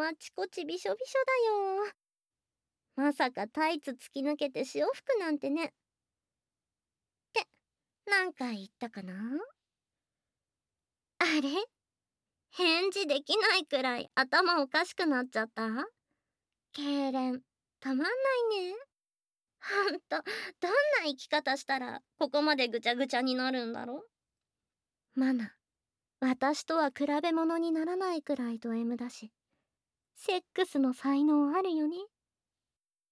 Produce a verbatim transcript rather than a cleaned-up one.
あちこちびしょびしょだよ。まさかタイツ突き抜けて潮吹くなんてね。って、なんか言ったかな？あれ？返事できないくらい頭おかしくなっちゃった？痙攣、たまんないね。ほんと、どんな生き方したらここまでぐちゃぐちゃになるんだろ？マナ、私とは比べ物にならないくらいド M だし、セックスの才能あるよね。